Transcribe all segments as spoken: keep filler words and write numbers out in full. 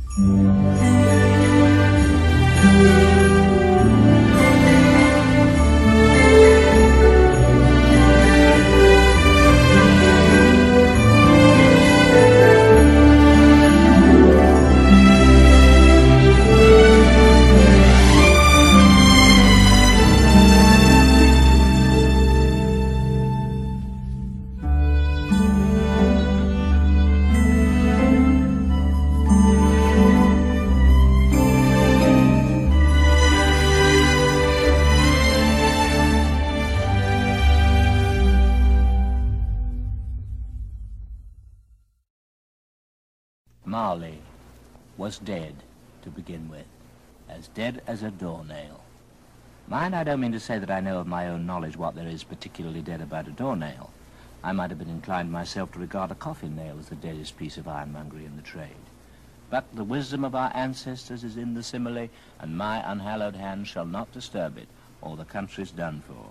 Marley was dead to begin with, as dead as a doornail. Mind, I don't mean to say that I know of my own knowledge what there is particularly dead about a doornail. I might have been inclined myself to regard a coffin nail as the deadest piece of ironmongery in the trade. But the wisdom of our ancestors is in the simile, and my unhallowed hand shall not disturb it, or the country's done for.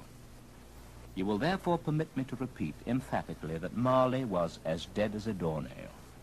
You will therefore permit me to repeat emphatically that Marley was as dead as a doornail.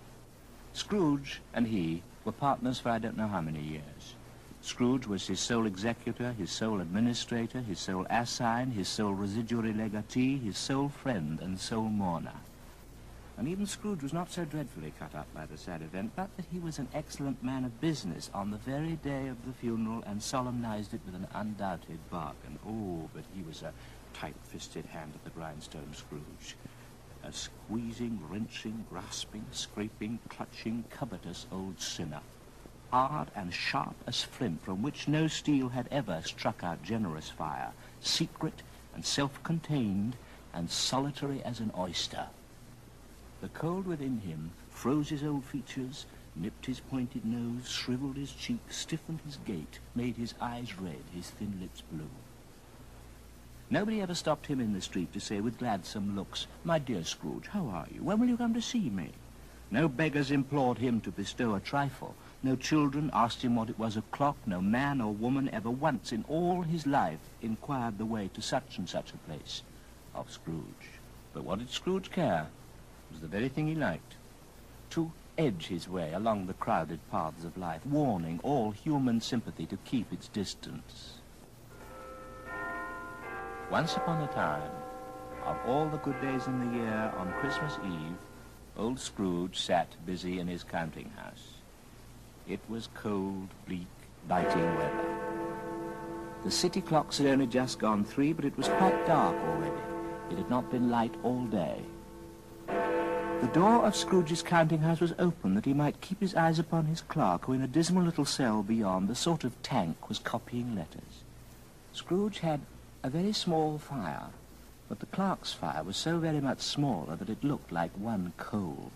Scrooge and he were partners for I don't know how many years. Scrooge was his sole executor, his sole administrator, his sole assign, his sole residuary legatee, his sole friend and sole mourner. And even Scrooge was not so dreadfully cut up by the sad event, but that he was an excellent man of business on the very day of the funeral and solemnized it with an undoubted bargain. Oh, but he was a tight-fisted hand at the grindstone, Scrooge. A squeezing, wrenching, grasping, scraping, clutching, covetous old sinner. Hard and sharp as flint, from which no steel had ever struck out generous fire. Secret and self-contained and solitary as an oyster. The cold within him froze his old features, nipped his pointed nose, shriveled his cheeks, stiffened his gait, made his eyes red, his thin lips blue. Nobody ever stopped him in the street to say with gladsome looks, "My dear Scrooge, how are you? When will you come to see me?" No beggars implored him to bestow a trifle. No children asked him what it was o'clock. No man or woman ever once in all his life inquired the way to such and such a place of Scrooge. But what did Scrooge care? It was the very thing he liked. To edge his way along the crowded paths of life, warning all human sympathy to keep its distance. Once upon a time, of all the good days in the year, on Christmas Eve, old Scrooge sat busy in his counting-house. It was cold, bleak, biting weather. The city clocks had only just gone three, but it was quite dark already. It had not been light all day. The door of Scrooge's counting-house was open that he might keep his eyes upon his clerk, who in a dismal little cell beyond, the sort of tank, was copying letters. Scrooge had a very small fire, but the clerk's fire was so very much smaller that it looked like one coal.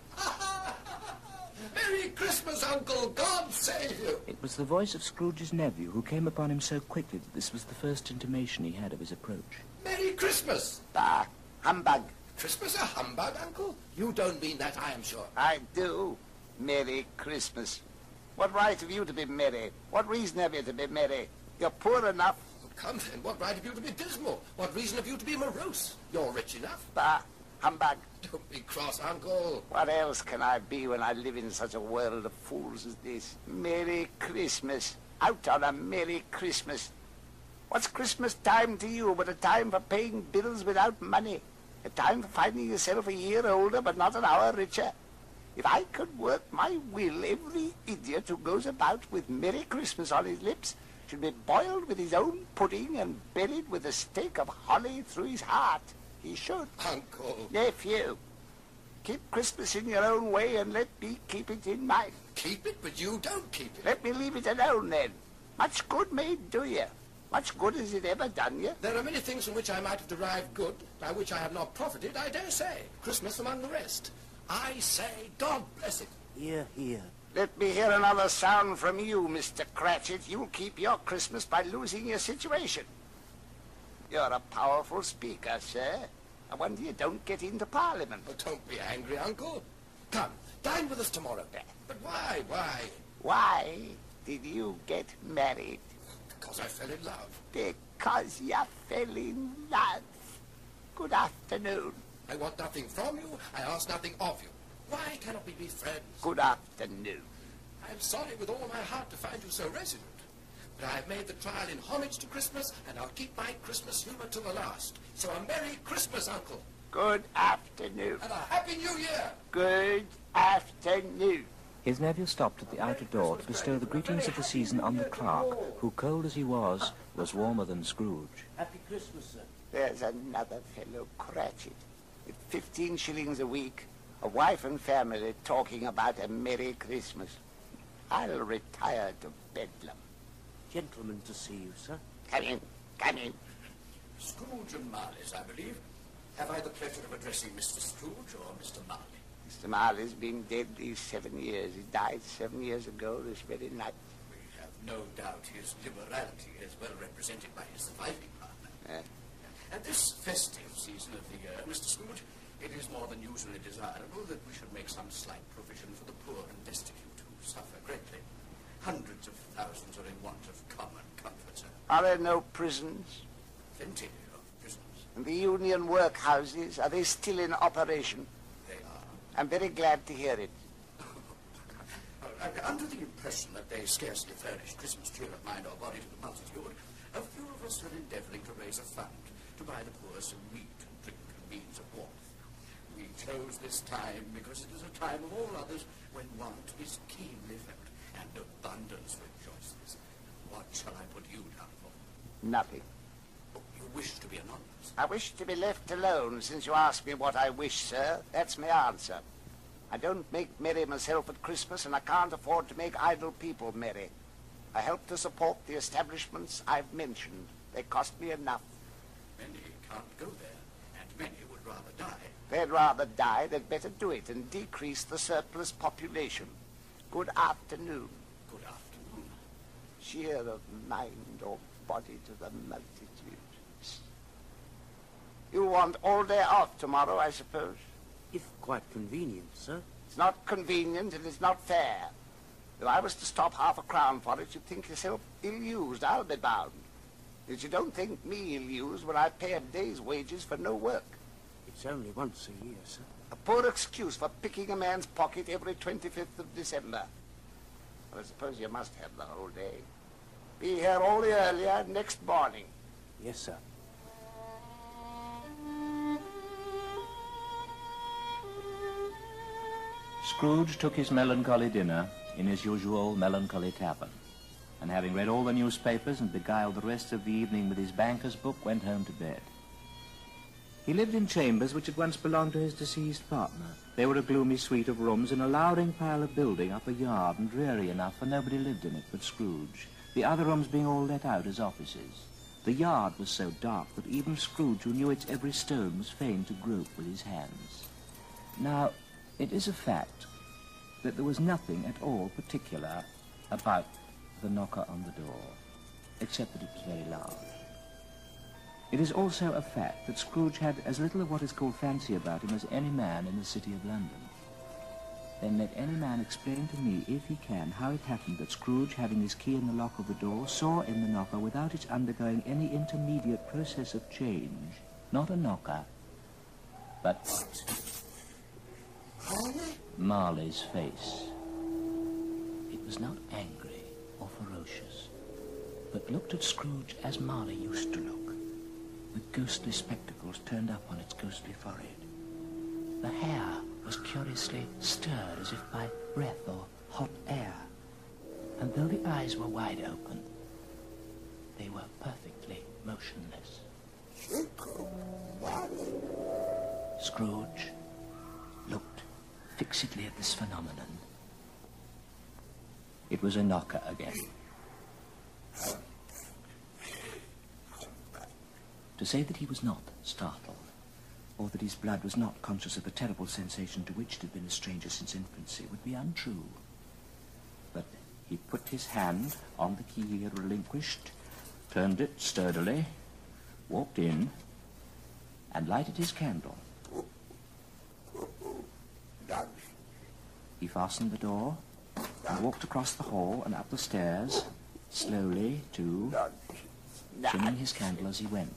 Merry Christmas, Uncle! God save you! It was the voice of Scrooge's nephew, who came upon him so quickly that this was the first intimation he had of his approach. Merry Christmas! Bah, humbug. Christmas a humbug, Uncle? You don't mean that, I am sure. I do. Merry Christmas. What right have you to be merry? What reason have you to be merry? You're poor enough. Come then, what right have you to be dismal? What reason have you to be morose? You're rich enough. Bah, humbug. Don't be cross, Uncle. What else can I be when I live in such a world of fools as this? Merry Christmas. Out on a Merry Christmas. What's Christmas time to you but a time for paying bills without money? A time for finding yourself a year older but not an hour richer? If I could work my will, every idiot who goes about with Merry Christmas on his lips should be boiled with his own pudding and buried with a stake of holly through his heart. He should. Uncle. Nephew, keep Christmas in your own way and let me keep it in mine. Keep it, but you don't keep it. Let me leave it alone, then. Much good may it do you. Much good has it ever done you? There are many things from which I might have derived good, by which I have not profited, I dare say. Christmas among the rest. I say, God bless it. Hear, hear. Let me hear another sound from you, Mister Cratchit. You'll keep your Christmas by losing your situation. You're a powerful speaker, sir. I wonder you don't get into Parliament. Oh, don't be angry, Uncle. Come, dine with us tomorrow. But why, why? Why did you get married? Because I fell in love. Because you fell in love. Good afternoon. I want nothing from you. I ask nothing of you. Why cannot we be friends? Good afternoon. I'm sorry with all my heart to find you so resolute. But I've made the trial in homage to Christmas, and I'll keep my Christmas humour till the last. So a Merry Christmas, Uncle. Good afternoon. And a Happy New Year. Good afternoon. His nephew stopped at the outer door to bestow the greetings of the season on the clerk, who, cold as he was, was warmer than Scrooge. Happy Christmas, sir. There's another fellow, Cratchit, with fifteen shillings a week, a wife and family talking about a Merry Christmas. I'll retire to Bedlam. Gentlemen to see you, sir. Come in, come in. Scrooge and Marley's, I believe. Have I the pleasure of addressing Mister Scrooge or Mister Marley? Mister Marley's been dead these seven years. He died seven years ago this very night. We have no doubt his liberality is well represented by his surviving partner. Yeah. At this festive season of the year, Mister Scrooge, it is more than usually desirable that we should make some slight provision for the poor and destitute who suffer greatly. Hundreds of thousands are in want of common comfort, sir. Are there no prisons? Plenty of prisons. And the union workhouses, are they still in operation? They are. I'm very glad to hear it. Uh, under the impression that they scarcely furnish Christmas cheer of mind or body to the multitude, a few of us are endeavouring to raise a fund to buy the poor some meat and drink and means of warmth. We chose this time because it is a time of all others when want is keenly felt and abundance rejoices. What shall I put you down for? Nothing. Oh, you wish to be anonymous. I wish to be left alone since you asked me what I wish, sir. That's my answer. I don't make merry myself at Christmas, and I can't afford to make idle people merry. I help to support the establishments I've mentioned. They cost me enough. Many can't go there, and many would rather die. They'd rather die. They'd better do it and decrease the surplus population. Good afternoon. Good afternoon. Cheer of mind or body to the multitude. You want all day off tomorrow, I suppose? If quite convenient, sir. It's not convenient and it's not fair. If I was to stop half a crown for it, you'd think yourself ill-used, I'll be bound. Yet you don't think me ill-used when I pay a day's wages for no work. It's only once a year, sir. A poor excuse for picking a man's pocket every twenty-fifth of December. Well, I suppose you must have the whole day. Be here all the earlier next morning. Yes, sir. Scrooge took his melancholy dinner in his usual melancholy tavern, and having read all the newspapers and beguiled the rest of the evening with his banker's book, went home to bed. He lived in chambers which had once belonged to his deceased partner. They were a gloomy suite of rooms in a lowering pile of building up a yard, and dreary enough, for nobody lived in it but Scrooge, the other rooms being all let out as offices. The yard was so dark that even Scrooge, who knew its every stone, was fain to grope with his hands. Now, it is a fact that there was nothing at all particular about the knocker on the door, except that it was very large. It is also a fact that Scrooge had as little of what is called fancy about him as any man in the city of London. Then let any man explain to me, if he can, how it happened that Scrooge, having his key in the lock of the door, saw in the knocker, without its undergoing any intermediate process of change, not a knocker, but Marley's face. It was not angry or ferocious, but looked at Scrooge as Marley used to look, with ghostly spectacles turned up on its ghostly forehead. The hair was curiously stirred as if by breath or hot air, and though the eyes were wide open, they were perfectly motionless. Scrooge looked fixedly at this phenomenon. It was a knocker again. To say that he was not startled, or that his blood was not conscious of the terrible sensation to which it had been a stranger since infancy, would be untrue. But he put his hand on the key he had relinquished, turned it sturdily, walked in, and lighted his candle. He fastened the door and walked across the hall and up the stairs, slowly, too, trimming his candle as he went.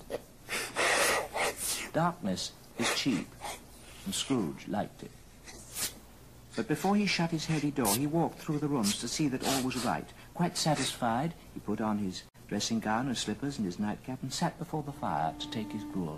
Darkness is cheap, and Scrooge liked it. But before he shut his heavy door, he walked through the rooms to see that all was right. Quite satisfied, he put on his dressing gown and slippers and his nightcap and sat before the fire to take his gruel.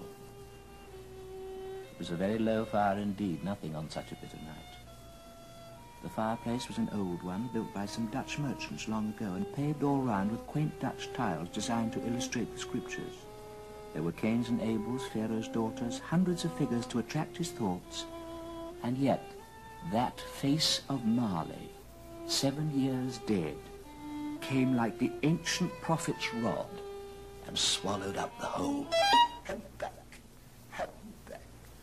It was a very low fire indeed, nothing on such a bitter night. The fireplace was an old one, built by some Dutch merchants long ago, and paved all round with quaint Dutch tiles designed to illustrate the scriptures. There were Cains and Abels, Pharaoh's daughters, hundreds of figures to attract his thoughts, and yet that face of Marley, seven years dead, came like the ancient prophet's rod and swallowed up the whole. Hand back. Hand back.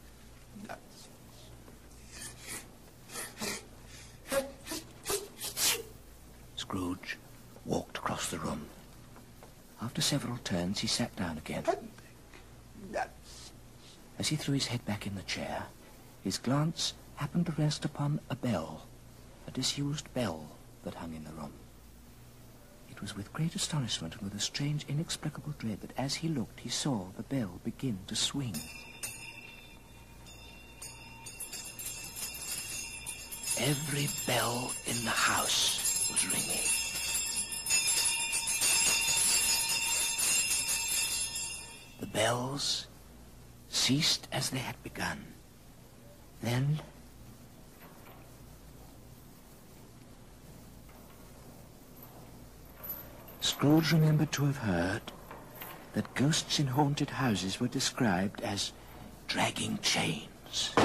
Nonsense. Scrooge walked across the room. After several turns, he sat down again. Hand back. Nonsense. As he threw his head back in the chair, his glance happened to rest upon a bell, a disused bell that hung in the room. It was with great astonishment and with a strange, inexplicable dread that as he looked, he saw the bell begin to swing. Every bell in the house was ringing. The bells ceased as they had begun. Then Scrooge remembered to have heard that ghosts in haunted houses were described as dragging chains.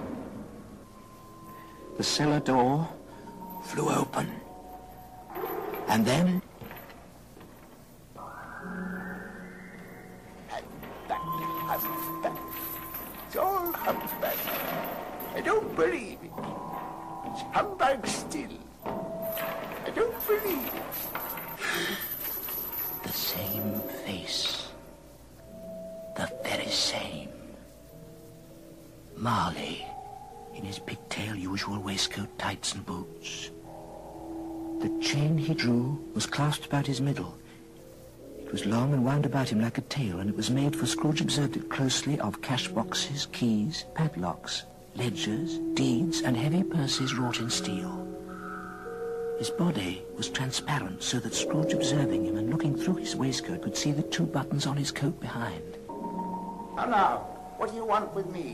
The cellar door flew open, and then Hand back. Hand back. It's all humbug. I don't believe it. It's humbug still. I don't believe it. the same face, the very same. Marley, in his pigtail usual waistcoat, tights and boots. The chain he drew was clasped about his middle. It was long and wound about him like a tail, and it was made, for Scrooge observed it closely, of cash boxes, keys, padlocks, ledgers, deeds, and heavy purses wrought in steel. His body was transparent, so that Scrooge, observing him and looking through his waistcoat, could see the two buttons on his coat behind. Now, now, what do you want with me?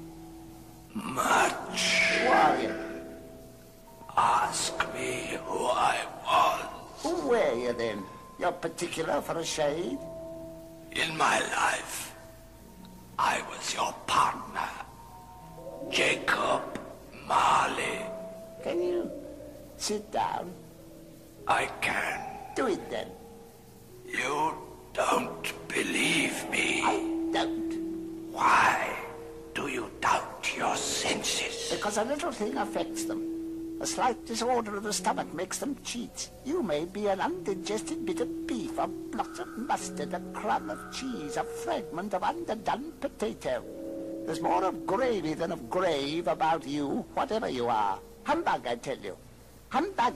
Much. Who are you? Ask me who I was. Who were you then? You're particular for a shade? In my life, I was your partner, Jacob Marley. Can you sit down? I can. Do it then. You don't believe me. I don't. Why do you doubt your senses? Because a little thing affects them. A slight disorder of the stomach makes them cheats. You may be an undigested bit of beef, a blot of mustard, a crumb of cheese, a fragment of underdone potato. There's more of gravy than of grave about you, whatever you are. Humbug, I tell you. Humbug.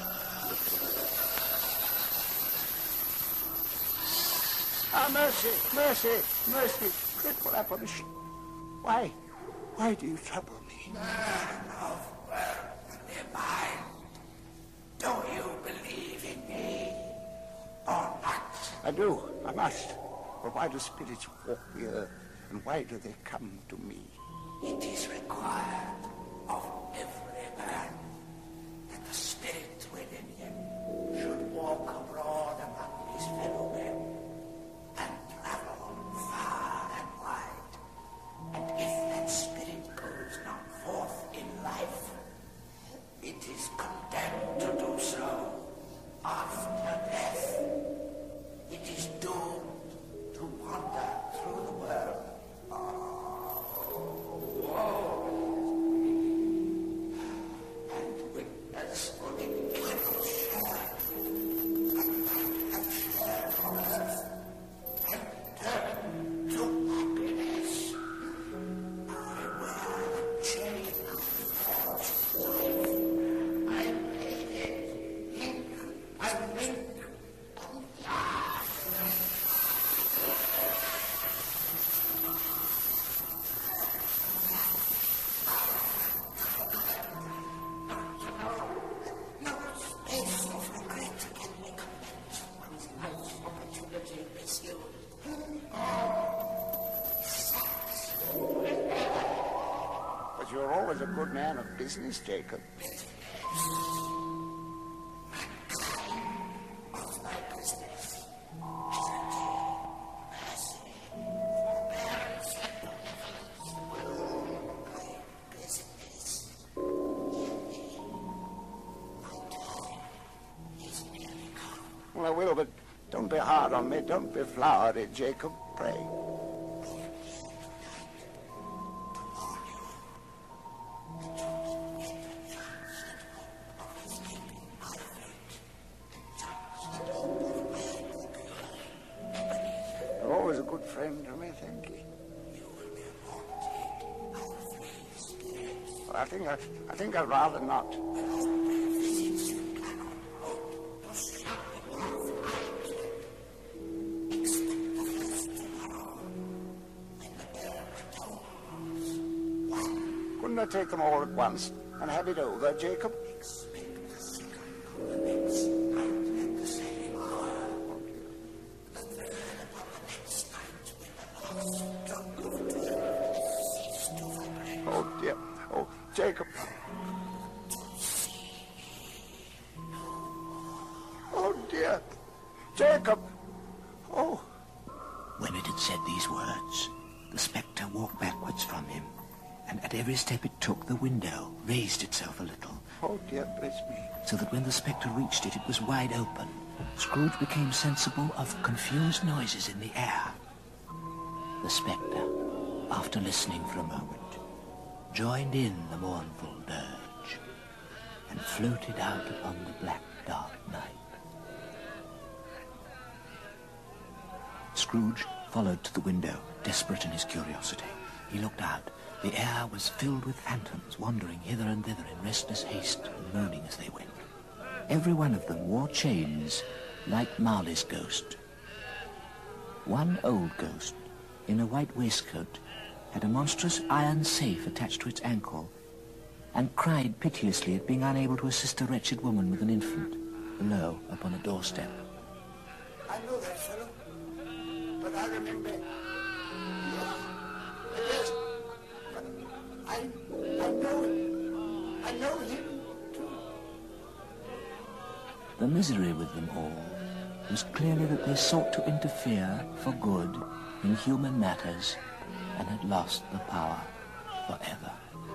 Ah, mercy, mercy, mercy. Dreadful apparition. Why? Why do you trouble me? Man of worldly mind, do you believe in me or not? I do, I must. But why do spirits walk the earth, and why do they come to me? It is required of every man that the spirit within him should walk abroad among his fellow men and travel far and wide. And if that spirit goes not forth in life, it is condemned to do so after death. It is doomed to wander through the world. Oh, woe business, Jacob? Well, I will, but don't be hard on me. Don't be flowery, Jacob. Pray. You're always a good friend to me, thank you. Well, I think I, I think I'd rather not. Couldn't I take them all at once and have it over, Jacob? Oh, dear. Oh, Jacob. Oh, dear. Jacob. Oh. When it had said these words, the spectre walked backwards from him, and at every step it took, the window raised itself a little. Oh, dear, bless me. So that when the spectre reached it, it was wide open. Scrooge became sensible of confused noises in the air. The spectre, after listening for a moment, joined in the mournful dirge, and floated out upon the black, dark night. Scrooge followed to the window, desperate in his curiosity. He looked out. The air was filled with phantoms, wandering hither and thither in restless haste and moaning as they went. Every one of them wore chains, like Marley's ghost. One old ghost, in a white waistcoat, had a monstrous iron safe attached to its ankle, and cried piteously at being unable to assist a wretched woman with an infant, below, upon a doorstep. I know that fellow, but I remember... Yes, yes, but I, I know him. I know him, too. The misery with them all was clearly that they sought to interfere for good in human matters and had lost the power forever.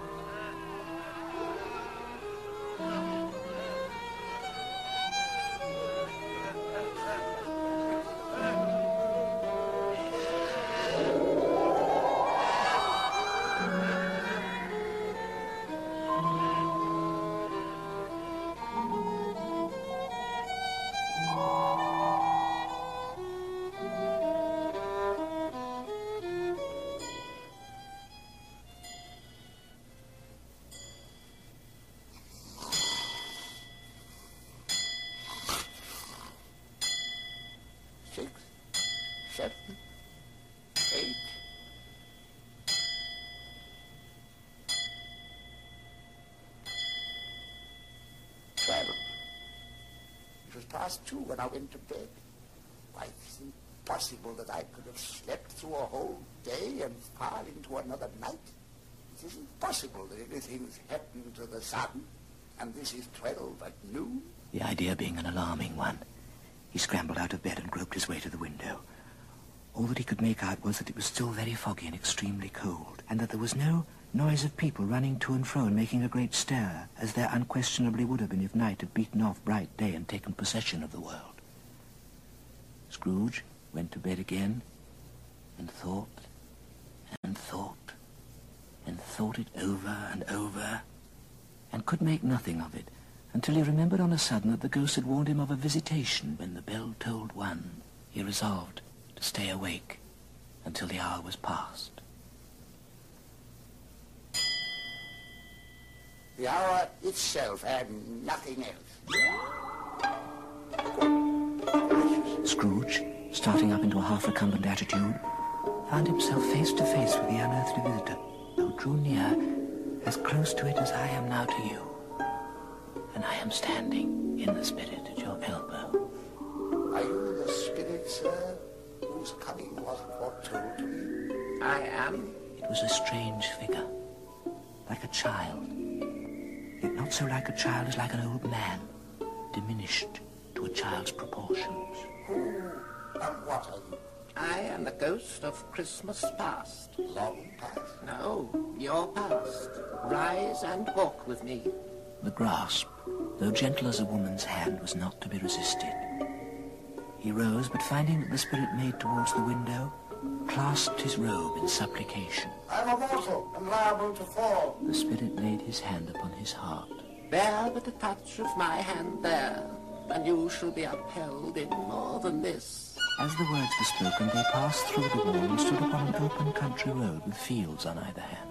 Six, seven, eight. Twelve. It was past two when I went to bed. Why, it's impossible that I could have slept through a whole day and far into another night. It isn't possible that anything's happened to the sun, and this is twelve at noon. The idea being an alarming one, he scrambled out of bed and groped his way to the window. All that he could make out was that it was still very foggy and extremely cold, and that there was no noise of people running to and fro and making a great stir, as there unquestionably would have been if night had beaten off bright day and taken possession of the world. Scrooge went to bed again, and thought, and thought, and thought it over and over, and could make nothing of it, until he remembered on a sudden that the ghost had warned him of a visitation when the bell tolled one. He resolved to stay awake until the hour was past. The hour itself and nothing else. Scrooge, starting up into a half-recumbent attitude, found himself face to face with the unearthly visitor, who drew near as close to it as I am now to you. And I am standing in the spirit at your elbow. Are you the spirit, sir, whose coming was foretold to me? I am. It was a strange figure, like a child, not so like a child as like an old man, diminished to a child's proportions. Who and what are you? I am the ghost of Christmas past. Long past? No, your past. Rise and walk with me. The grasp, though gentle as a woman's hand, was not to be resisted. He rose, but finding that the spirit made towards the window, clasped his robe in supplication. I'm a mortal and liable to fall. The spirit laid his hand upon his heart. Bear but a touch of my hand there, and you shall be upheld in more than this. As the words were spoken, they passed through the wall and stood upon an open country road with fields on either hand.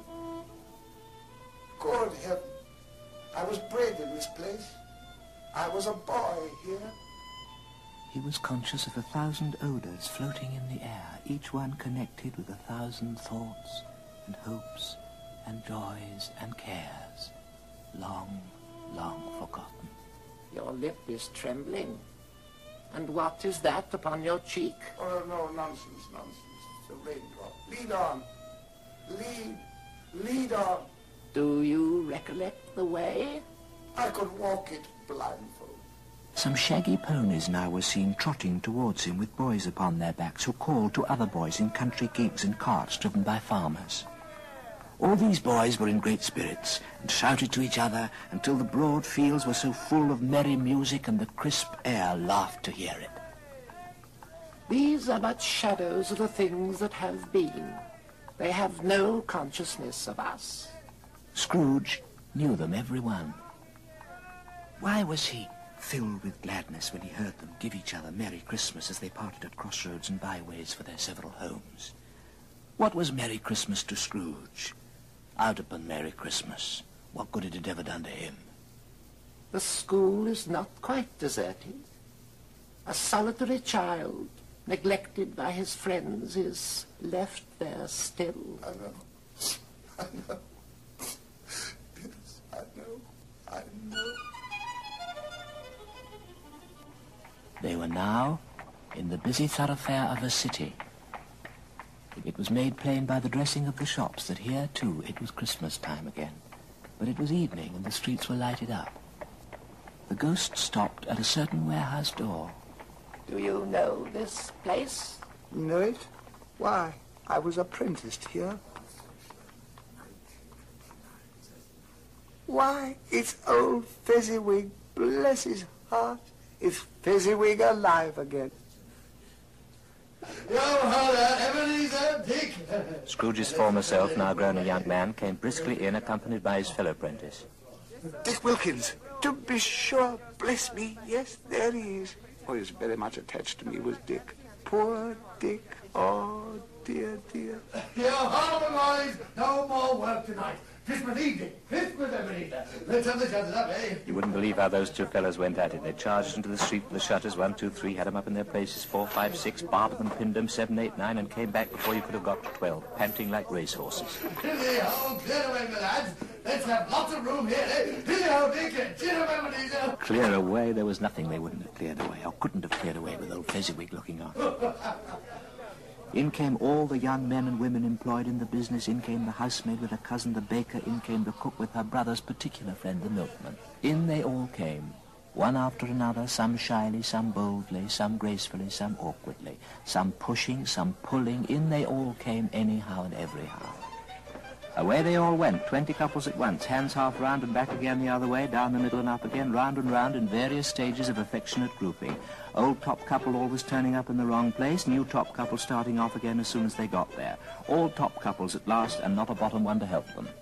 Good heaven, I was bred in this place. I was a boy here. He was conscious of a thousand odors floating in the air, each one connected with a thousand thoughts and hopes and joys and cares, long, long forgotten. Your lip is trembling. And what is that upon your cheek? Oh, no, nonsense, nonsense. It's a raindrop. Lead on. Lead. Lead on. Do you recollect the way? I could walk it blindfold. Some shaggy ponies now were seen trotting towards him with boys upon their backs who called to other boys in country gigs and carts driven by farmers. All these boys were in great spirits and shouted to each other until the broad fields were so full of merry music and the crisp air laughed to hear it. These are but shadows of the things that have been. They have no consciousness of us. Scrooge knew them, every one. Why was he filled with gladness when he heard them give each other Merry Christmas as they parted at crossroads and byways for their several homes? What was Merry Christmas to Scrooge? Out upon Merry Christmas. What good had it ever done to him? The school is not quite deserted. A solitary child, neglected by his friends, is left there still. I know. I know. Yes, I know. I know. They were now in the busy thoroughfare of a city. It was made plain by the dressing of the shops that here, too, it was Christmas time again. But it was evening, and the streets were lighted up. The ghost stopped at a certain warehouse door. Do you know this place? Know it? Why? I was apprenticed here. Why, it's old Fezziwig, bless his heart. Is Fezziwig alive again? Yo, holla, Ebenezer, Dick. Scrooge's former self, now grown a young man, came briskly in, accompanied by his fellow apprentice. Dick Wilkins, to be sure, bless me, yes, there he is. Oh, he was very much attached to me, was Dick. Poor Dick, oh, dear, dear. Yo, holla, boys, no more work tonight. Christmas evening, Christmas, Ebenezer. Let's have the shutters up, eh? You wouldn't believe how those two fellows went at it. They charged into the street with the shutters, one, two, three, had them up in their places, four, five, six, barbered them, pinned them, seven, eight, nine, and came back before you could have got to twelve, panting like racehorses. Hilly-ho, clear away, my lads. Let's have lots of room here, eh? Hilly-ho, Dick, cheer up, Ebenezer. Clear away, there was nothing they wouldn't have cleared away, or couldn't have cleared away with old Fezziwig looking on. In came all the young men and women employed in the business. In came the housemaid with her cousin, the baker. In came the cook with her brother's particular friend, the milkman. In they all came, one after another, some shyly, some boldly, some gracefully, some awkwardly, some pushing, some pulling. In they all came anyhow and everyhow. Away they all went, twenty couples at once, hands half round and back again the other way, down the middle and up again, round and round in various stages of affectionate grouping. Old top couple always turning up in the wrong place, new top couple starting off again as soon as they got there. All top couples at last, and not a bottom one to help them.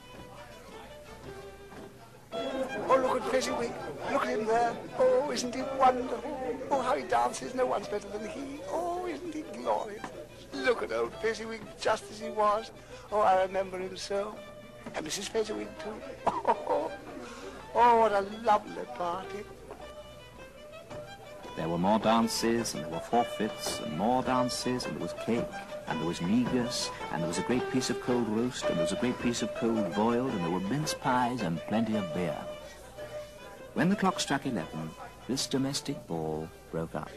Oh, look at Fezziwig. Look at him there. Oh, isn't he wonderful? Oh, how he dances. No one's better than he. Oh, isn't he glorious? Look at old Fezziwig, just as he was. Oh, I remember him so. And Missus Fezziwig, too. Oh, oh, what a lovely party. There were more dances, and there were forfeits, and more dances, and there was cake, and there was negus, and there was a great piece of cold roast, and there was a great piece of cold boiled, and there were mince pies and plenty of beer. When the clock struck eleven, this domestic ball broke up.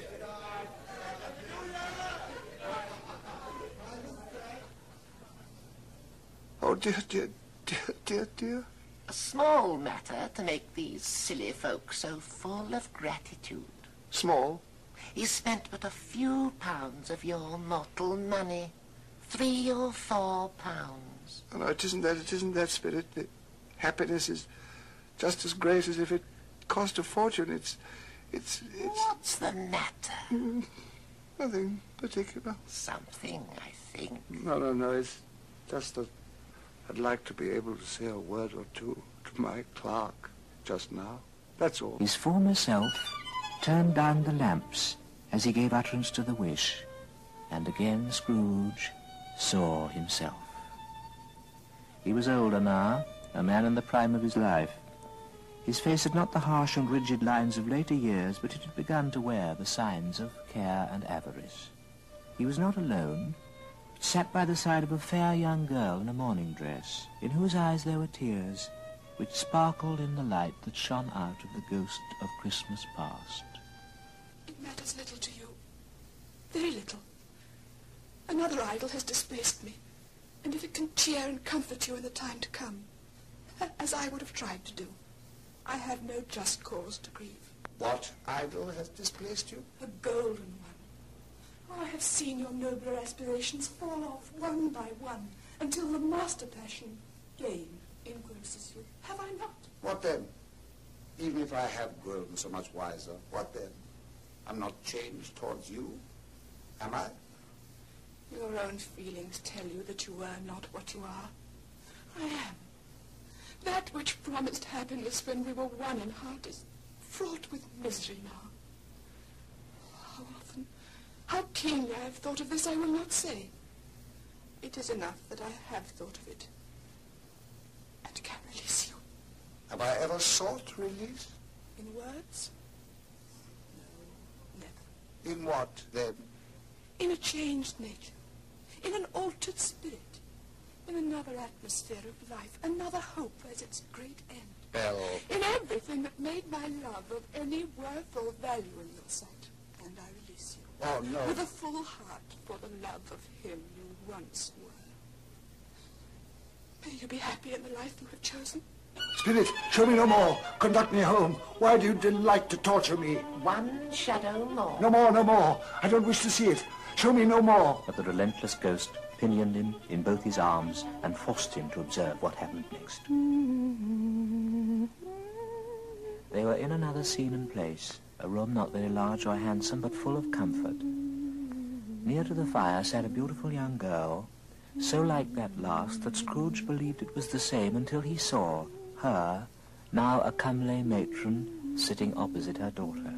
Oh, dear, dear, dear, dear, dear. A small matter to make these silly folk so full of gratitude. Small? He spent but a few pounds of your mortal money. Three or four pounds. Oh, no, it isn't that. It isn't that, Spirit. The happiness is just as great as if it cost a fortune. It's... It's... it's... What's the matter? Mm, nothing particular. Something, I think. No, no, no. It's just that I'd like to be able to say a word or two to my clerk just now. That's all. His former self turned down the lamps as he gave utterance to the wish, and again Scrooge saw himself. He was older now, a man in the prime of his life. His face had not the harsh and rigid lines of later years, but it had begun to wear the signs of care and avarice. He was not alone, but sat by the side of a fair young girl in a morning dress, in whose eyes there were tears, which sparkled in the light that shone out of the ghost of Christmas past. It matters little to you. Very little. Another idol has displaced me, and if it can cheer and comfort you in the time to come, as I would have tried to do, I have no just cause to grieve. What idol has displaced you? A golden one. Oh, I have seen your nobler aspirations fall off one by one until the master passion, gain, engrosses you. Have I not? What then? Even if I have grown so much wiser, what then? I'm not changed towards you, am I? Your own feelings tell you that you are not what you are. I am. That which promised happiness when we were one in heart is fraught with misery now. How often, how keenly I have thought of this, I will not say. It is enough that I have thought of it and can release you. Have I ever sought release? In words? No, never. In what, then? In a changed nature, in an altered spirit, in another atmosphere of life, another hope as its great end. Belle. In everything that made my love of any worth or value in your sight. And I release you. Oh, no. With a full heart for the love of him you once were. May you be happy in the life you have chosen. Spirit, show me no more. Conduct me home. Why do you delight to torture me? One shadow more. No more, no more. I don't wish to see it. Show me no more. But the relentless ghost pinioned him in both his arms and forced him to observe what happened next. They were in another scene and place, a room not very large or handsome, but full of comfort. Near to the fire sat a beautiful young girl, so like that last that Scrooge believed it was the same until he saw her, now a comely matron, sitting opposite her daughter.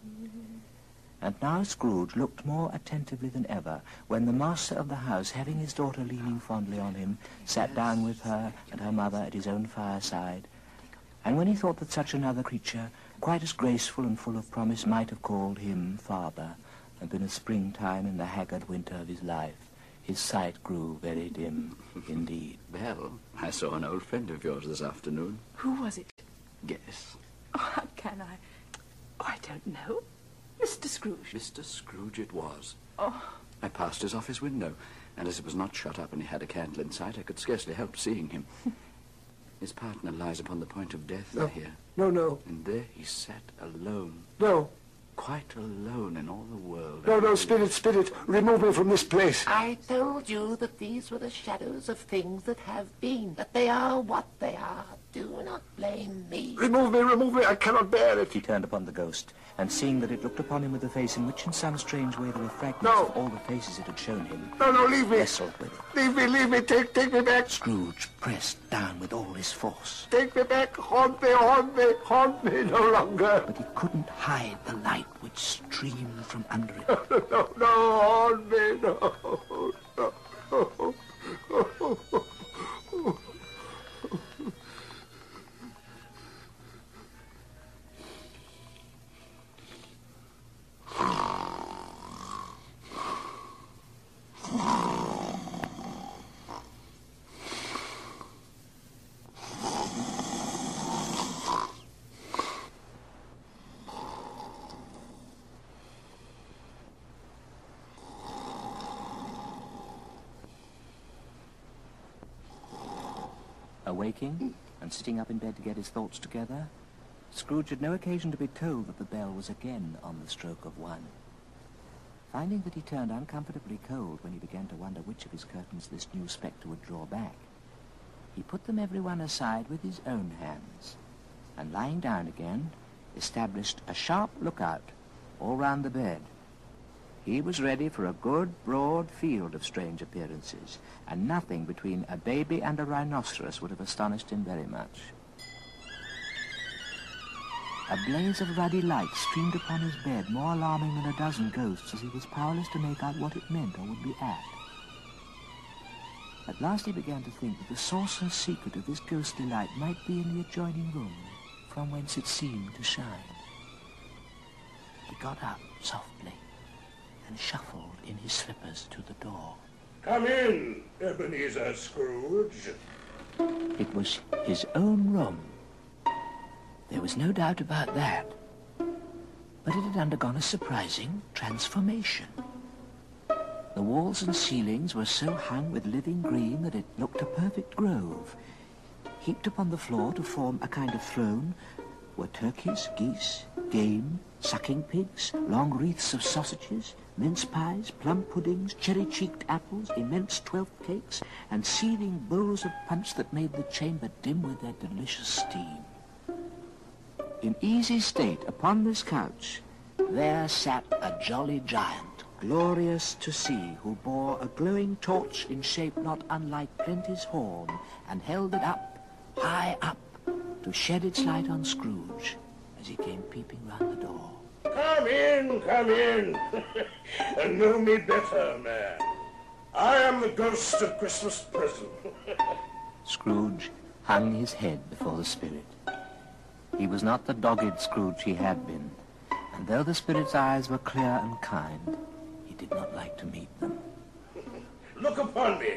And now Scrooge looked more attentively than ever when the master of the house, having his daughter leaning fondly on him, sat down with her and her mother at his own fireside. And when he thought that such another creature, quite as graceful and full of promise, might have called him father, and been a springtime in the haggard winter of his life, his sight grew very dim indeed. Well, I saw an old friend of yours this afternoon. Who was it? Guess. Oh, how can I? Oh, I don't know. Mister Scrooge. Mister Scrooge it was. Oh. I passed his office window, and as it was not shut up and he had a candle in sight, I could scarcely help seeing him. His partner lies upon the point of death, No. I hear. No, no. And there he sat alone. No. Quite alone in all the world. No, no, Spirit, Spirit, remove me from this place. I told you that these were the shadows of things that have been, that they are what they are. Do not blame me. Remove me, remove me, I cannot bear it. He turned upon the ghost, and seeing that it looked upon him with a face in which in some strange way there were fragments No. of all the faces it had shown him, No, no, leave me. wrestled with it. Leave me, leave me, take, take me back. Scrooge pressed down with all his force, Take me back, haunt me, haunt me, haunt me no longer. but he couldn't hide the light which streamed from under it. No, no, no, haunt me, no, no, no. Awaking and sitting up in bed to get his thoughts together, Scrooge had no occasion to be told that the bell was again on the stroke of one. Finding that he turned uncomfortably cold when he began to wonder which of his curtains this new spectre would draw back, he put them every one aside with his own hands, and lying down again, established a sharp lookout all round the bed. He was ready for a good, broad field of strange appearances, and nothing between a baby and a rhinoceros would have astonished him very much. A blaze of ruddy light streamed upon his bed, more alarming than a dozen ghosts, as he was powerless to make out what it meant or would be at. At last he began to think that the source and secret of this ghostly light might be in the adjoining room, from whence it seemed to shine. He got up softly and shuffled in his slippers to the door. Come in, Ebenezer Scrooge. It was his own room. There was no doubt about that. But it had undergone a surprising transformation. The walls and ceilings were so hung with living green that it looked a perfect grove. Heaped upon the floor to form a kind of throne were turkeys, geese, game, sucking pigs, long wreaths of sausages, mince pies, plum puddings, cherry-cheeked apples, immense twelfth cakes, and seething bowls of punch that made the chamber dim with their delicious steam. In easy state upon this couch, there sat a jolly giant, glorious to see, who bore a glowing torch in shape not unlike Plenty's horn, and held it up, high up, to shed its light on Scrooge as he came peeping round the door. Come in, come in, and know me better, man. I am the ghost of Christmas present. Scrooge hung his head before the spirit. He was not the dogged Scrooge he had been, and though the spirit's eyes were clear and kind, he did not like to meet them. Look upon me.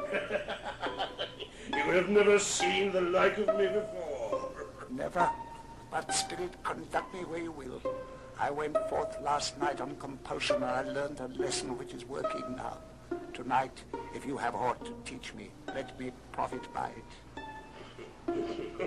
You have never seen the like of me before. Never. But, Spirit, conduct me where you will. I went forth last night on compulsion, and I learned a lesson which is working now. Tonight, if you have aught to teach me, let me profit by it.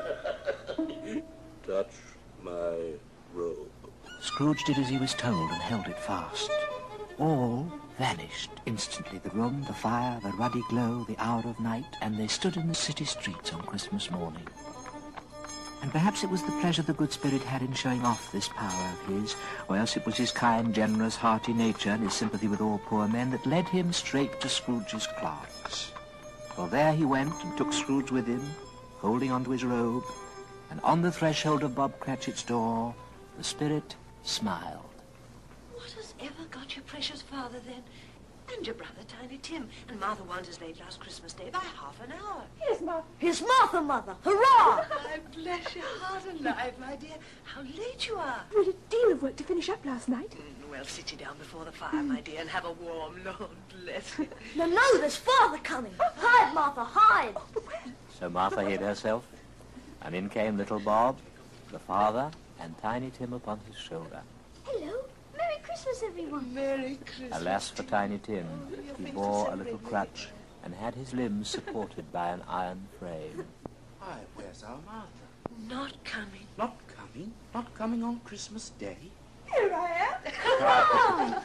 Touch my robe. Scrooge did as he was told and held it fast. All vanished instantly. The room, the fire, the ruddy glow, the hour of night, and they stood in the city streets on Christmas morning. And perhaps it was the pleasure the good spirit had in showing off this power of his, or else it was his kind, generous, hearty nature and his sympathy with all poor men that led him straight to Scrooge's clerks. For there he went and took Scrooge with him, holding onto his robe, and on the threshold of Bob Cratchit's door, the spirit smiled. What has ever got your precious father, then? And your brother, Tiny Tim. And Martha wanted us late last Christmas Day by half an hour. Here's Martha. Here's Martha, Mother. Hurrah! I bless your heart alive, my dear. How late you are. We had a deal of work to finish up last night. Mm, well, sit you down before the fire, my dear, and have a warm, Lord bless you. No, no, there's Father coming. Hide, Martha, hide. Oh, but where? So Martha hid herself, and in came little Bob, the father, and Tiny Tim upon his shoulder. Hello. Merry Christmas, everyone. Merry Christmas. Alas for Tiny Tim, he bore a little crutch and had his limbs supported by an iron frame. Why, where's our Martha? Not coming. Not coming? Not coming on Christmas Day? Here I am. How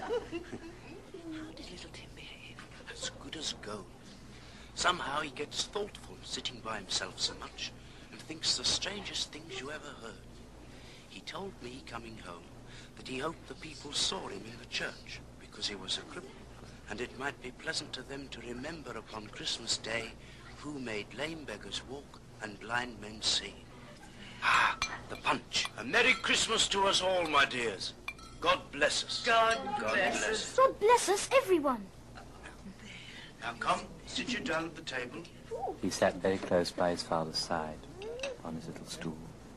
did little Tim behave? As good as gold. Somehow he gets thoughtful sitting by himself so much and thinks the strangest things you ever heard. He told me coming home that he hoped the people saw him in the church because he was a cripple, and it might be pleasant to them to remember upon Christmas Day who made lame beggars walk and blind men see. Ah, the punch. A Merry Christmas to us all, my dears. God bless us. God, God bless us. God bless us, everyone. Now come, sit you down at the table. He sat very close by his father's side, on his little stool.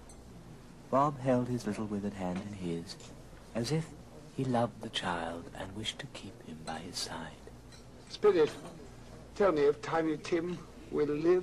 Bob held his little withered hand in his, as if he loved the child and wished to keep him by his side. Spirit, tell me if Tiny Tim will live.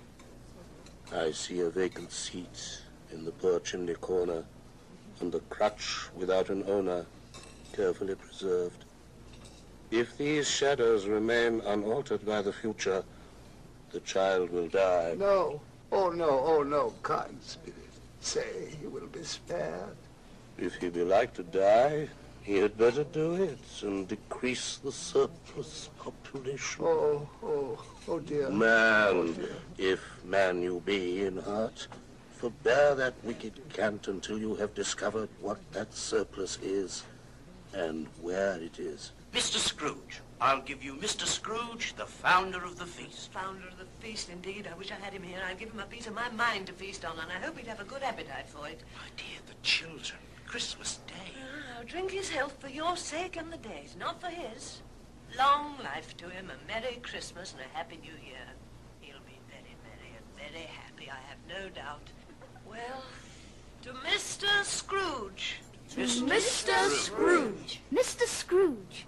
I see a vacant seat in the poor chimney corner, and a crutch without an owner, carefully preserved. If these shadows remain unaltered by the future, the child will die. No, Oh, no, oh, no, kind spirit. Say he will be spared. If he be like to die, he had better do it and decrease the surplus population. Oh, oh, oh, dear. Man, oh, dear. if man you be in heart, forbear that wicked cant until you have discovered what that surplus is and where it is. Mister Scrooge, I'll give you Mister Scrooge, the founder of the feast. Founder of the feast, indeed. I wish I had him here. I'd give him a piece of my mind to feast on, and I hope he'd have a good appetite for it. My dear, the children. Christmas Day. Ah, I'll drink his health for your sake and the day's, not for his. Long life to him, a Merry Christmas and a Happy New Year. He'll be very merry and very happy, I have no doubt. Well, to Mister Scrooge. To Mister Scrooge. Mister Scrooge.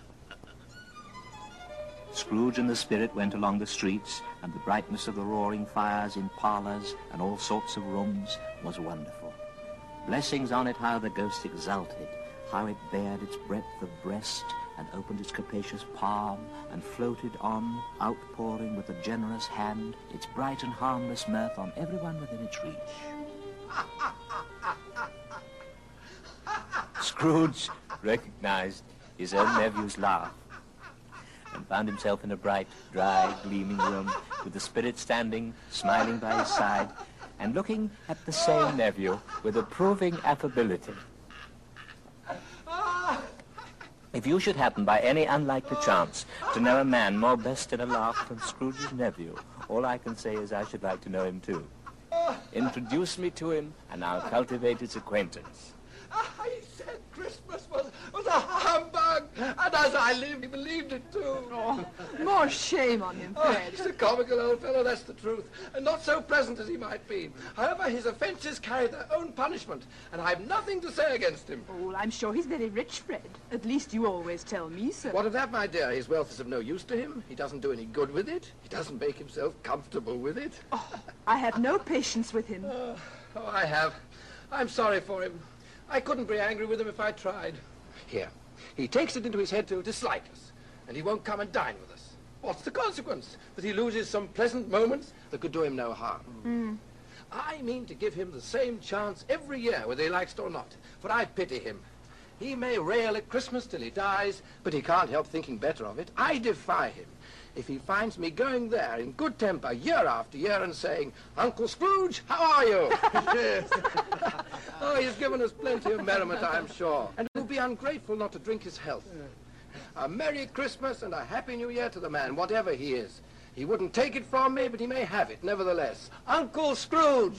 Scrooge and the spirit went along the streets, and the brightness of the roaring fires in parlours and all sorts of rooms was wonderful. Blessings on it, how the ghost exulted, how it bared its breadth of breast and opened its capacious palm and floated on, outpouring with a generous hand its bright and harmless mirth on everyone within its reach. Scrooge recognized his own nephew's laugh and found himself in a bright, dry, gleaming room with the spirit standing, smiling by his side, and looking at the same nephew with approving affability. If you should happen by any unlikely chance to know a man more best in a laugh than Scrooge's nephew, all I can say is I should like to know him too. Introduce me to him, and I'll cultivate his acquaintance. He said Christmas was, was a humbug, and as I live, he believed it too. Oh, more shame on him, Oh, Fred. he's a comical old fellow, that's the truth, and not so pleasant as he might be. However, his offences carry their own punishment, and I've nothing to say against him. Oh, well, I'm sure he's very rich, Fred. At least you always tell me so. What of that, my dear? His wealth is of no use to him. He doesn't do any good with it. He doesn't make himself comfortable with it. Oh, I have no patience with him. Oh, oh, I have. I'm sorry for him. I couldn't be angry with him if I tried. Here, he takes it into his head to dislike us, and he won't come and dine with us. What's the consequence? That he loses some pleasant moments that could do him no harm. Mm. I mean to give him the same chance every year, whether he likes it or not, for I pity him. He may rail at Christmas till he dies, but he can't help thinking better of it. I defy him if he finds me going there in good temper year after year and saying, Uncle Scrooge, how are you? Yes. Oh, he's given us plenty of merriment, I'm sure. And it will be ungrateful not to drink his health. A Merry Christmas and a Happy New Year to the man, whatever he is. He wouldn't take it from me, but he may have it, nevertheless. Uncle Scrooge!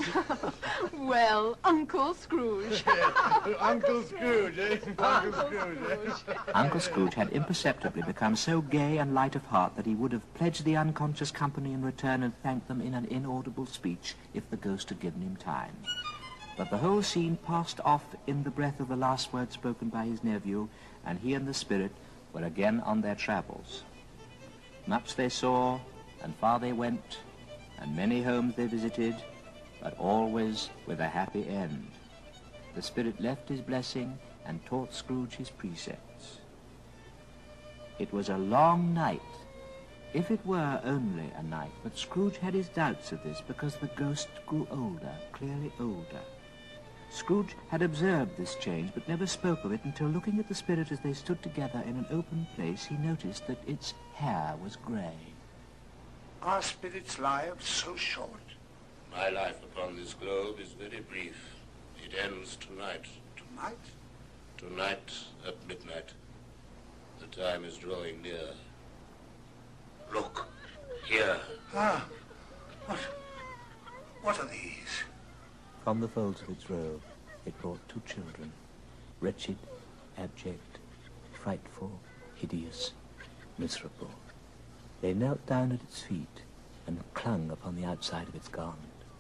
Well, Uncle Scrooge. Uncle Scrooge, eh? Uncle Scrooge. Uncle Scrooge had imperceptibly become so gay and light of heart that he would have pledged the unconscious company in return and thanked them in an inaudible speech if the ghost had given him time. But the whole scene passed off in the breath of the last word spoken by his nephew, and he and the spirit were again on their travels. Much they saw, and far they went, and many homes they visited, but always with a happy end. The spirit left his blessing and taught Scrooge his precepts. It was a long night, if it were only a night, but Scrooge had his doubts of this because the ghost grew older, clearly older. Scrooge had observed this change, but never spoke of it until, looking at the spirit as they stood together in an open place, he noticed that its hair was grey. Are spirits' lives so short? My life upon this globe is very brief. It ends tonight. Tonight? Tonight at midnight. The time is drawing near. Look, here. Ah, what, what are these? From the folds of its robe, it brought two children, wretched, abject, frightful, hideous, miserable. They knelt down at its feet and clung upon the outside of its garment.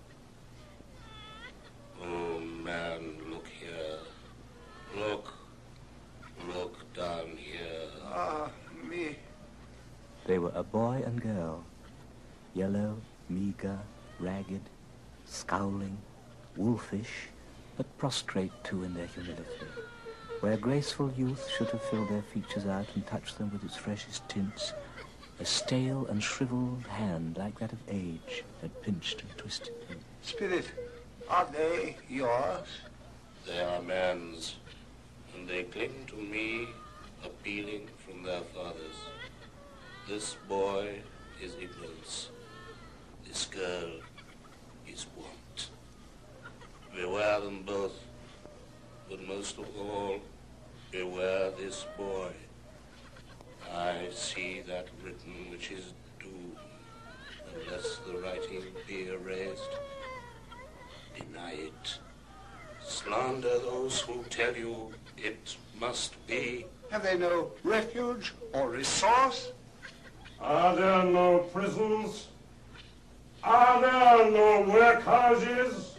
Oh, man, look here. Look. Look down here. Ah, me. They were a boy and girl, yellow, meager, ragged, scowling, wolfish, but prostrate too in their humility. Where graceful youth should have filled their features out and touched them with its freshest tints, A stale and shriveled hand like that of age had pinched and twisted him. Spirit, are they yours? They are man's, and they cling to me, appealing from their fathers. This boy is ignorance. This girl is want. Beware them both, but most of all, beware this boy. I see that written which is doomed, unless the writing be erased. Deny it. Slander those who tell you it must be. Have they no refuge or resource? Are there no prisons? Are there no workhouses?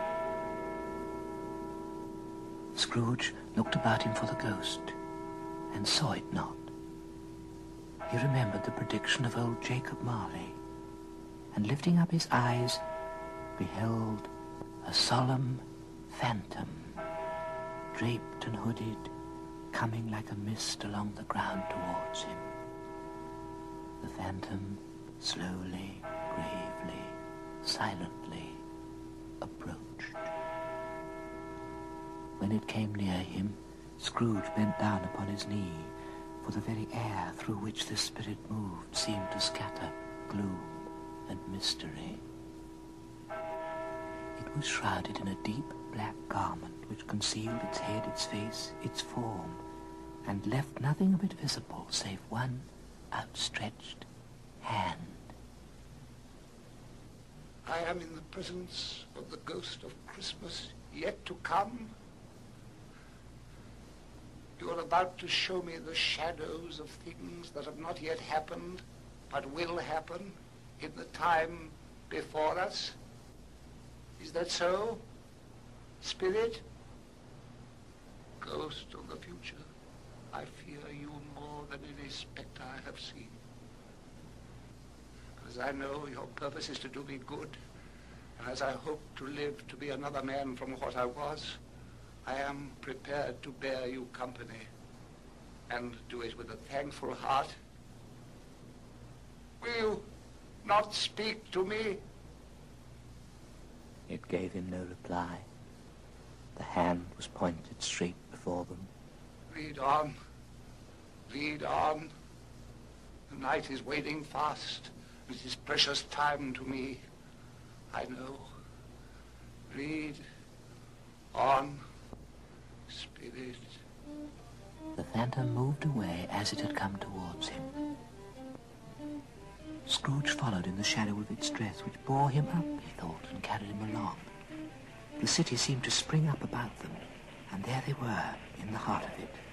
Scrooge looked about him for the ghost, and saw it not. He remembered the prediction of old Jacob Marley, and lifting up his eyes, beheld a solemn phantom, draped and hooded, coming like a mist along the ground towards him. The phantom slowly, gravely, silently approached. When it came near him, Scrooge bent down upon his knee, for the very air through which this spirit moved seemed to scatter gloom and mystery. It was shrouded in a deep black garment which concealed its head, its face, its form, and left nothing of it visible save one outstretched hand. I am in the presence of the ghost of Christmas yet to come. You are about to show me the shadows of things that have not yet happened, but will happen in the time before us. Is that so, Spirit? Ghost of the future, I fear you more than any spectre I have seen. As I know your purpose is to do me good, and as I hope to live to be another man from what I was, I am prepared to bear you company, and do it with a thankful heart. Will you not speak to me? It gave him no reply. The hand was pointed straight before them. Read on. Read on. The night is waning fast. It is precious time to me. I know. Read on, Spirit. The phantom moved away as it had come towards him. Scrooge followed in the shadow of its dress, which bore him up, he thought, and carried him along. The city seemed to spring up about them, and there they were, in the heart of it.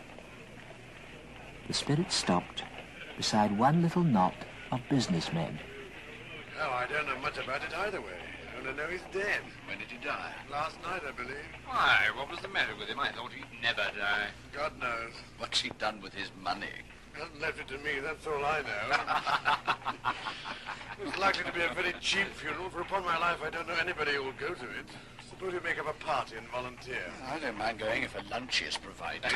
The spirit stopped beside one little knot of businessmen. Oh, I don't know much about it either way. I know he's dead. When did he die? Last night, I believe. Why, what was the matter with him? I thought he'd never die. God knows. What's he done with his money? He hasn't left it to me, that's all I know. It's likely to be a very cheap funeral, for upon my life I don't know anybody who will go to it. Suppose you make up a party and volunteer. I don't mind going if a lunch is provided.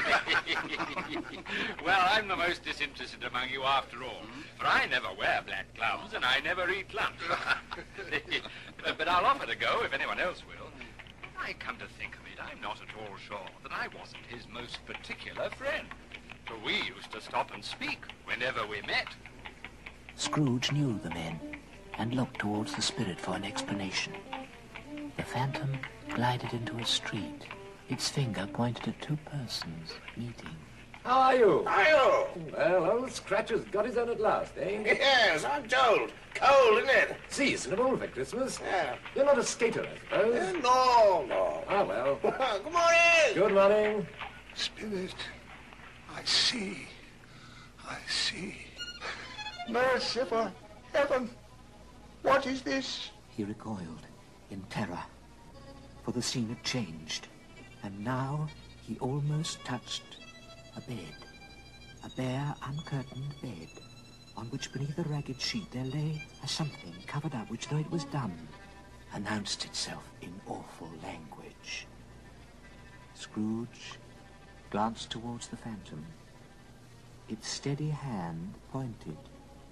Well, I'm the most disinterested among you after all, for I never wear black gloves and I never eat lunch. But I'll offer to go if anyone else will. I come to think of it, I'm not at all sure that I wasn't his most particular friend. For we used to stop and speak whenever we met. Scrooge knew the men and looked towards the spirit for an explanation. The phantom glided into a street. Its finger pointed at two persons meeting. How are you? Hi-yo! Well, old Scratcher's got his own at last, eh? Yes, I'm told. Cold, isn't it? Seasonable for Christmas. Yeah. You're not a skater, I suppose? Uh, no, no. Ah, well. Good morning! Good morning. Spirit, I see. I see. Merciful heaven! What is this? He recoiled in terror, for the scene had changed, and now he almost touched a bed, a bare, uncurtained bed, on which beneath a ragged sheet there lay a something covered up which, though it was dumb, announced itself in awful language. Scrooge glanced towards the phantom. Its steady hand pointed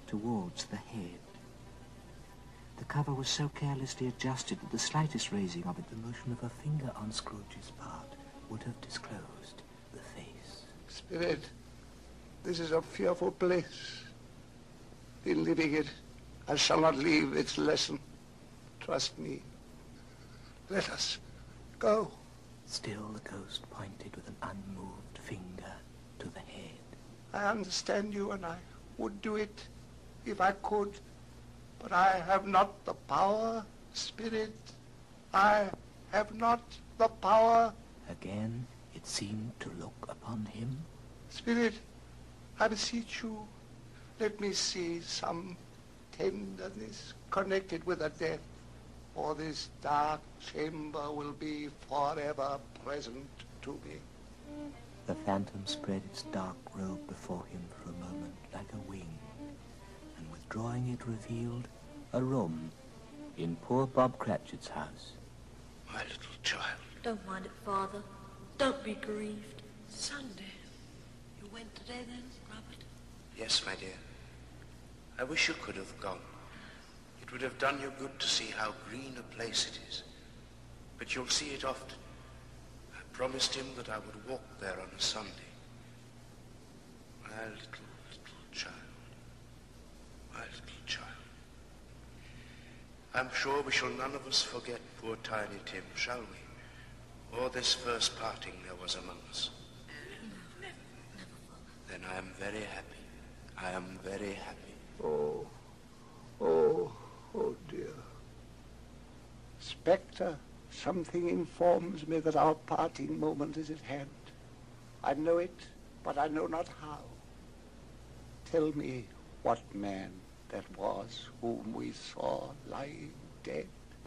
towards the head. The cover was so carelessly adjusted that the slightest raising of it, the motion of a finger on Scrooge's part, would have disclosed the face. Spirit, this is a fearful place. In leaving it, I shall not leave its lesson. Trust me. Let us go. Still the ghost pointed with an unmoved finger to the head. I understand you, and I would do it if I could. But I have not the power, Spirit. I have not the power. Again it seemed to look upon him. Spirit, I beseech you, let me see some tenderness connected with the death, or this dark chamber will be forever present to me. The phantom spread its dark robe before him for a moment like a wing, and withdrawing it revealed a room in poor Bob Cratchit's house. My little child. Don't mind it, Father. Don't be grieved. Sunday. You went today then, Robert? Yes, my dear. I wish you could have gone. It would have done you good to see how green a place it is. But you'll see it often. I promised him that I would walk there on a Sunday. My little, little child. My little child. I'm sure we shall none of us forget poor Tiny Tim, shall we? Or this first parting there was among us. Then I am very happy. I am very happy. Oh, oh, oh dear. Spectre, something informs me that our parting moment is at hand. I know it, but I know not how. Tell me what man that was whom we saw lying dead.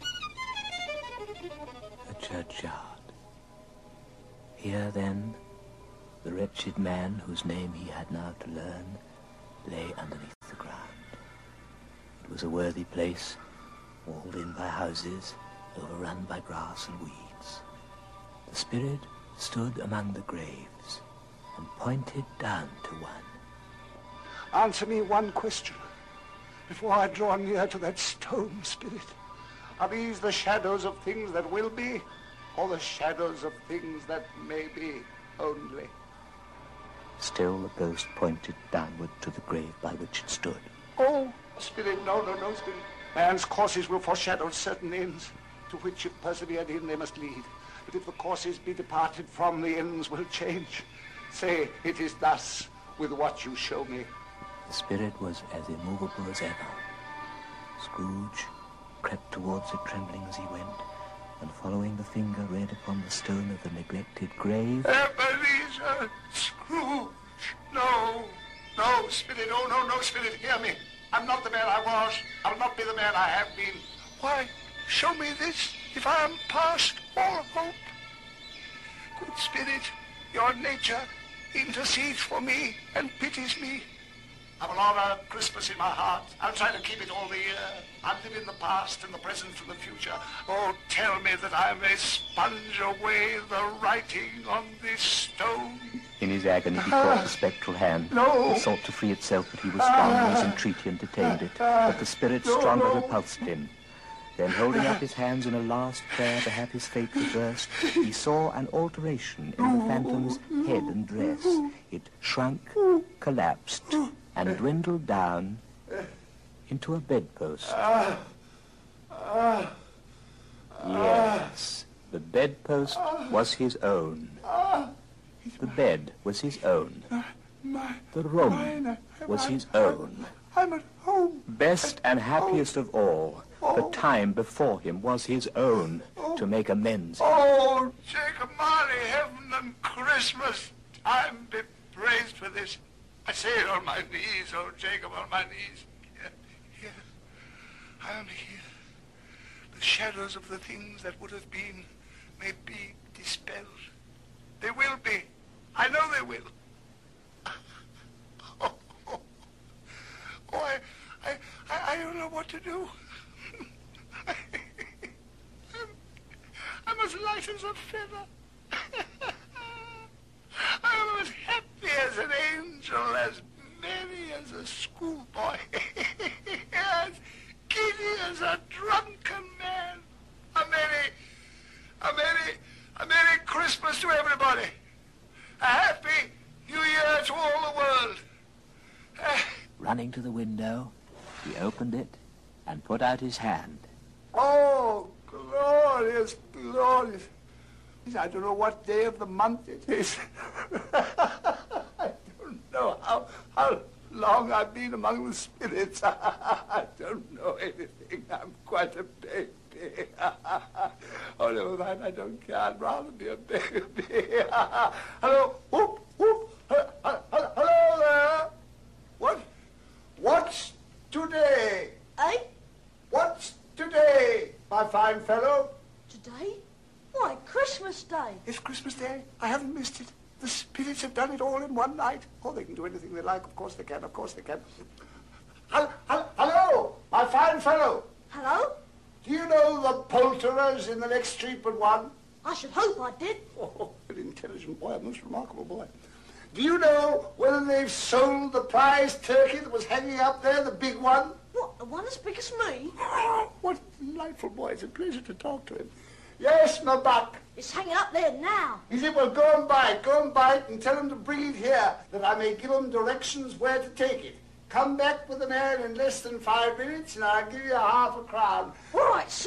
A churchyard. Here, then, the wretched man whose name he had now to learn lay underneath the ground. It was a worthy place, walled in by houses, overrun by grass and weeds. The spirit stood among the graves and pointed down to one. Answer me one question before I draw near to that stone, Spirit. Are these the shadows of things that will be, or the shadows of things that may be only? Still the ghost pointed downward to the grave by which it stood. Oh, Spirit, no, no, no, Spirit. Man's courses will foreshadow certain ends, to which if persevered in they must lead. But if the courses be departed from, the ends will change. Say, it is thus with what you show me. The spirit was as immovable as ever. Scrooge crept towards it, trembling as he went, and following the finger read upon the stone of the neglected grave. Ebenezer Scrooge! No, no, Spirit, oh, no, no, Spirit, hear me. I'm not the man I was. I'll not be the man I have been. Why, show me this, if I am past all hope. Good Spirit, your nature intercedes for me and pities me. I will honor Christmas in my heart. I'll try to keep it all the year. I'll live in the past and the present and the future. Oh, tell me that I may sponge away the writing on this stone. In his agony, he caught the spectral hand. No. It sought to free itself, but he was strong in his entreaty and detained it. But the spirit No, stronger no. repulsed him. Then, holding up his hands in a last prayer to have his fate reversed, he saw an alteration in the phantom's head and dress. It shrunk, collapsed, and dwindled down into a bedpost. Yes, the bedpost was his own. The bed was his own. The room was his own. I'm at home. Best and happiest of all, the time before him was his own to make amends. Oh, Jacob Marley, heaven and Christmas, time be praised for this. I say it on my knees, oh, Jacob, on my knees. Here, here, I am here. The shadows of the things that would have been may be dispelled. They will be. I know they will. Oh, oh, oh I, I, I, I don't know what to do. I'm, I'm as light as a feather. I'm as happy as an angel, as merry as a schoolboy. everybody. A happy New Year to all the world. Uh, Running to the window, he opened it and put out his hand. oh, glorious, glorious. I don't know what day of the month it is. I don't know how, how long I've been among the spirits. I don't know anything. I'm quite a baby. Oh, never mind. I don't care. I'd rather be a baby. Hello. Whoop, whoop. Hello there. What? What's today? Eh? What's today, my fine fellow? Today? Why, Christmas Day. It's Christmas Day. I haven't missed it. The spirits have done it all in one night. Oh, they can do anything they like. Of course they can. Of course they can. Hel- hel- Hello, my fine fellow. Hello? Do you know the poulterers in the next street but one? I should hope I did. Oh, an intelligent boy, a most remarkable boy. Do you know whether they've sold the prize turkey that was hanging up there, the big one? What, the one as big as me? What a delightful boy. It's a pleasure to talk to him. Yes, my buck. It's hanging up there now. Is it? Well, go and buy it. Go and buy it and tell him to bring it here, that I may give him directions where to take it. Come back with the man in less than five minutes, and I'll give you a half a crown. All right, sir.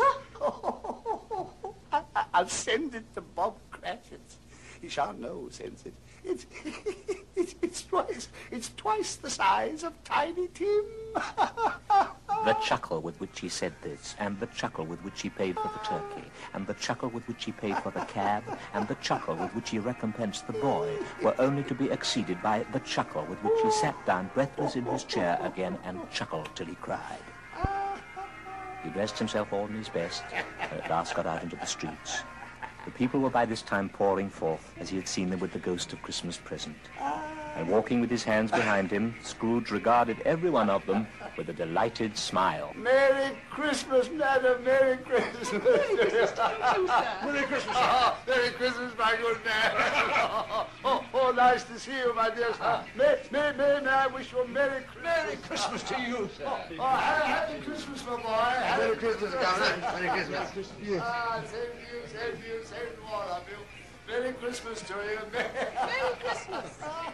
I'll send it to Bob Cratchit. He shan't know who sends it. It's, it's, it's twice, it's twice the size of Tiny Tim. The chuckle with which he said this, and the chuckle with which he paid for the turkey, and the chuckle with which he paid for the cab, and the chuckle with which he recompensed the boy, were only to be exceeded by the chuckle with which he sat down breathless in his chair again and chuckled till he cried. He dressed himself all in his best, and at last got out into the streets. The people were by this time pouring forth, as he had seen them with the ghost of Christmas present. And walking with his hands behind him, Scrooge regarded every one of them with a delighted smile. Merry Christmas, madam. Merry Christmas. Merry Christmas. Merry Christmas. Oh, Merry Christmas, my good man. Oh, oh, oh, nice to see you, my dear sir. May, may, may, may I wish you a Merry Christmas. Merry Christmas to you, sir. Oh, oh happy Christmas, my boy. Happy Merry Christmas, Governor. Merry Christmas. Yes. Ah, same to you, same to you, same to all of you. Merry Christmas to you. Merry Christmas.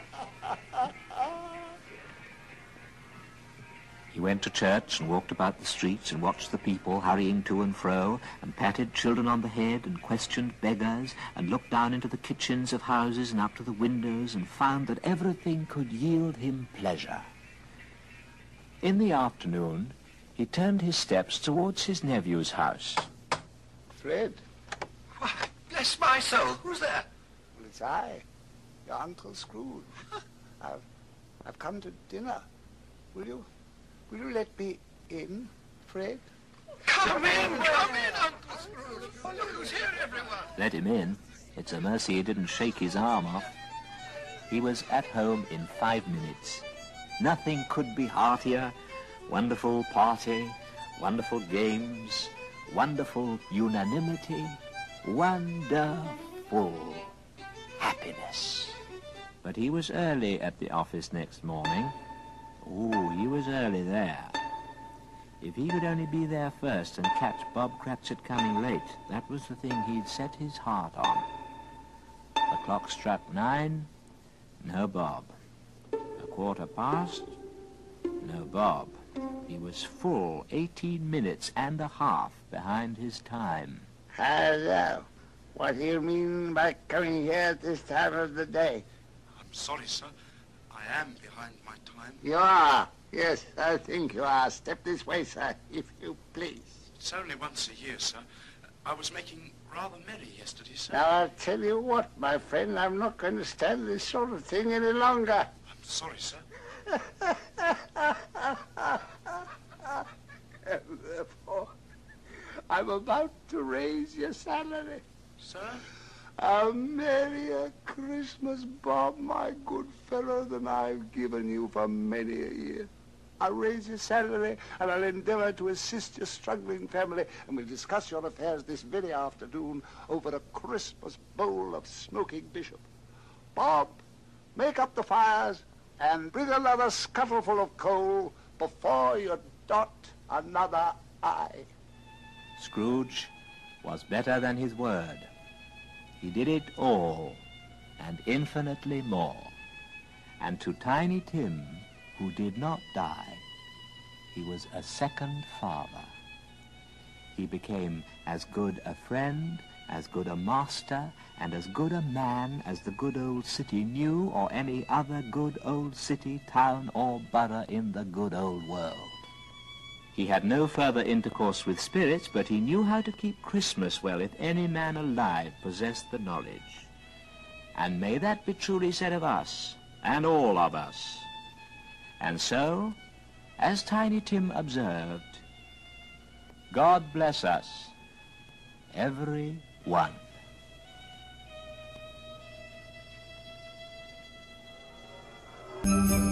He went to church and walked about the streets and watched the people hurrying to and fro and patted children on the head and questioned beggars and looked down into the kitchens of houses and up to the windows and found that everything could yield him pleasure. In the afternoon, he turned his steps towards his nephew's house. Fred. Why, bless my soul. Who's there? Well, it's I, your Uncle Scrooge. I've, I've come to dinner. Will you, will you let me in, Fred? Come in, come in, Uncle Scrooge. Oh, look who's here, everyone. Let him in. It's a mercy he didn't shake his arm off. He was at home in five minutes. Nothing could be heartier. Wonderful party, wonderful games, wonderful unanimity, wonderful happiness. But he was early at the office next morning. Oh, he was early there. If he could only be there first and catch Bob Cratchit coming late, that was the thing he'd set his heart on. The clock struck nine, no Bob. A quarter past, no Bob. He was full eighteen minutes and a half behind his time. Hello. What do you mean by coming here at this time of the day? I'm sorry, sir. I am behind my time. You are. Yes, I think you are. Step this way, sir, if you please. It's only once a year, sir. I was making rather merry yesterday, sir. Now, I'll tell you what, my friend, I'm not going to stand this sort of thing any longer. I'm sorry, sir. And therefore, I'm about to raise your salary. Sir? A merrier Christmas, Bob, my good fellow, than I've given you for many a year. I'll raise your salary, and I'll endeavor to assist your struggling family, and we'll discuss your affairs this very afternoon over a Christmas bowl of smoking bishop. Bob, make up the fires and bring another scuttleful of coal before you dot another I. Scrooge was better than his word. He did it all and infinitely more. And to Tiny Tim, who did not die, he was a second father. He became as good a friend, as good a master, and as good a man as the good old city knew, or any other good old city, town, or borough in the good old world. He had no further intercourse with spirits, but he knew how to keep Christmas well if any man alive possessed the knowledge. And may that be truly said of us, and all of us. And so, as Tiny Tim observed, God bless us, every one. Thank you.